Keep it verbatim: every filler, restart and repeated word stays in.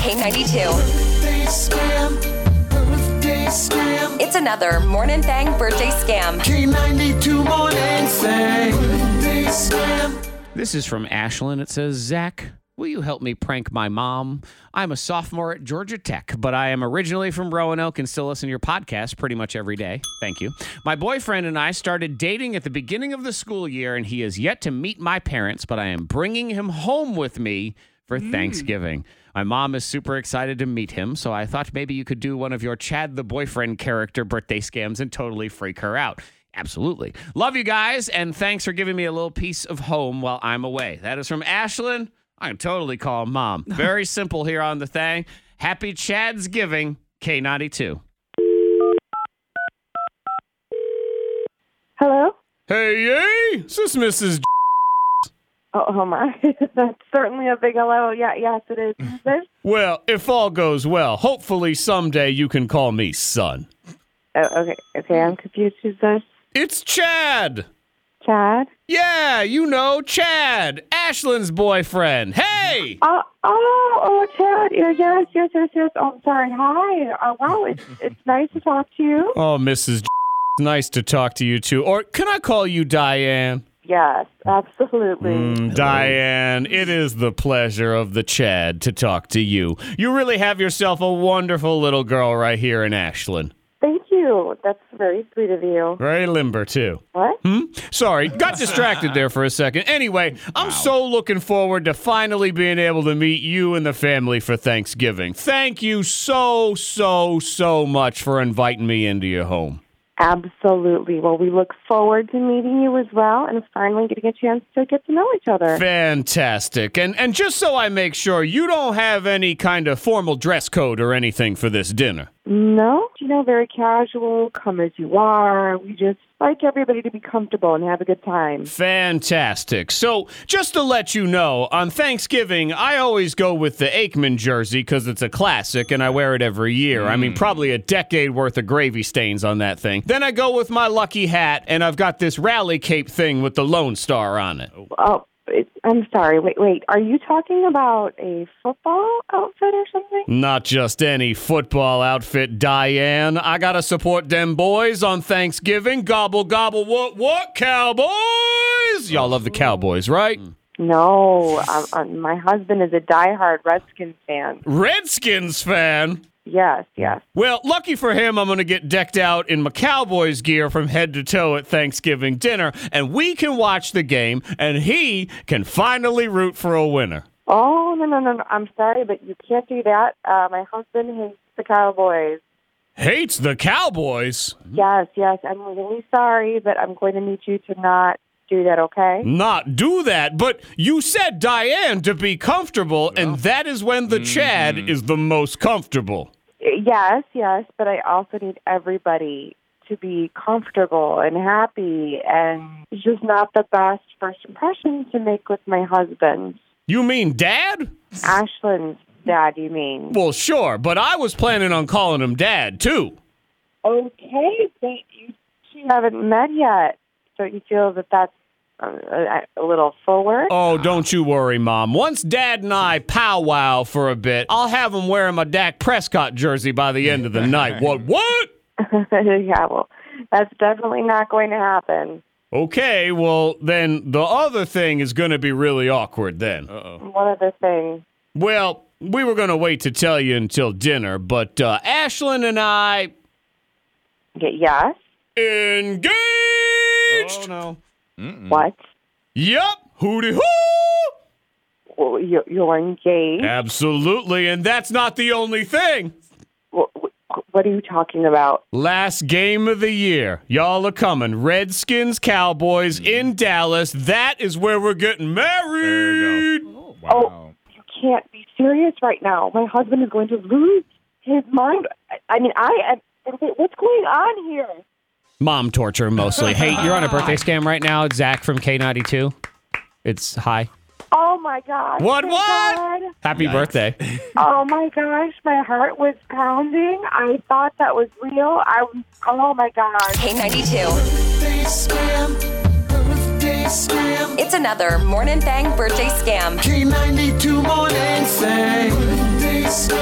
K ninety-two. Birthday scam. Birthday scam. It's another Morning Thang birthday scam. K ninety-two Morning Thang. Birthday scam. This is from Ashlyn. It says, Zach, will you help me prank my mom? I'm a sophomore at Georgia Tech, but I am originally from Roanoke and still listen to your podcast pretty much every day. Thank you. My boyfriend and I started dating at the beginning of the school year, and he has yet to meet my parents, but I am bringing him home with me for mm. Thanksgiving. My mom is super excited to meet him, so I thought maybe you could do one of your Chad the Boyfriend character birthday scams and totally freak her out. Absolutely. Love you guys, and thanks for giving me a little piece of home while I'm away. That is from Ashlyn. I can totally call mom. Very simple here on the thing. Happy Chad's Giving, K ninety-two. Hello? Hey, yay! Is this Missus Oh, oh my. That's certainly a big hello. Yeah, yes, it is. Who's this? Well, if all goes well, hopefully someday you can call me son. Oh, okay, okay, I'm confused. Who's this? It's Chad! Chad? Yeah, you know, Chad, Ashlyn's boyfriend. Hey! Uh, oh, oh, Chad. Yeah, Yes, yes, yes, yes. Oh, I'm sorry. Hi. Uh, wow, it's, it's nice to talk to you. Oh, Missus Nice to talk to you, too. Or can I call you Diane? Yes, absolutely. Mm, Diane, it is the pleasure of the Chad to talk to you. You really have yourself a wonderful little girl right here in Ashlyn. Thank you. That's very sweet of you. Very limber, too. What? Hmm? Sorry, got distracted there for a second. Anyway, I'm wow. so looking forward to finally being able to meet you and the family for Thanksgiving. Thank you so, so, so much for inviting me into your home. Absolutely. Well, we look forward to meeting you as well and finally getting a chance to get to know each other. Fantastic. And and just so I make sure, you don't have any kind of formal dress code or anything for this dinner? No. You know, very casual, come as you are. We just like everybody to be comfortable and have a good time. Fantastic. So, just to let you know, on Thanksgiving, I always go with the Aikman jersey because it's a classic and I wear it every year. Mm. I mean, probably a decade worth of gravy stains on that thing. Then I go with my lucky hat and I've got this rally cape thing with the Lone Star on it. Oh. It, I'm sorry. Wait, wait. Are you talking about a football outfit or something? Not just any football outfit, Diane. I gotta support them boys on Thanksgiving. Gobble, gobble, what, what, Cowboys? Y'all love the Cowboys, right? No. I'm, I'm, my husband is a diehard Redskins fan. Redskins fan? Yes, yes. Well, lucky for him, I'm going to get decked out in my Cowboys gear from head to toe at Thanksgiving dinner, and we can watch the game, and he can finally root for a winner. Oh, no, no, no, no. I'm sorry, but you can't do that. Uh, my husband hates the Cowboys. Hates the Cowboys? Yes, yes. I'm really sorry, but I'm going to need you to not do that, okay? Not do that, but you said, Diane, to be comfortable, yeah. and that is when the mm-hmm. Chad is the most comfortable. Yes, yes, but I also need everybody to be comfortable and happy, and it's just not the best first impression to make with my husband. You mean Dad? Ashlyn's dad, you mean? Well, sure, but I was planning on calling him Dad, too. Okay, but you two haven't met yet. Don't you feel that that's a, a little forward? Oh, don't you worry, Mom. Once Dad and I powwow for a bit, I'll have him wearing my Dak Prescott jersey by the end of the night. What, what? Yeah, well, that's definitely not going to happen. Okay, well, then the other thing is going to be really awkward then. Uh-oh. What other thing? Well, we were going to wait to tell you until dinner, but uh, Ashlyn and I... Yes? Engaged! Oh, no. Mm-mm. What? Yup. Hooty hoo! Well, you're, you're engaged? Absolutely, and that's not the only thing. Well, what are you talking about? Last game of the year. Y'all are coming. Redskins, Cowboys mm. in Dallas. That is where we're getting married. There you go. Oh, wow. Oh, you can't be serious right now. My husband is going to lose his mind. I mean, I am... What's going on here? Mom torture, mostly. Hey, you're on a birthday scam right now. It's Zach from K ninety-two. It's hi. Oh, my gosh. What, my what? God. Happy Yikes. birthday. Oh, my gosh. My heart was pounding. I thought that was real. I was, oh, my gosh. K ninety-two. Birthday scam. Birthday scam. It's another Morning Thang birthday scam. K ninety-two Morning Thang. Birthday scam.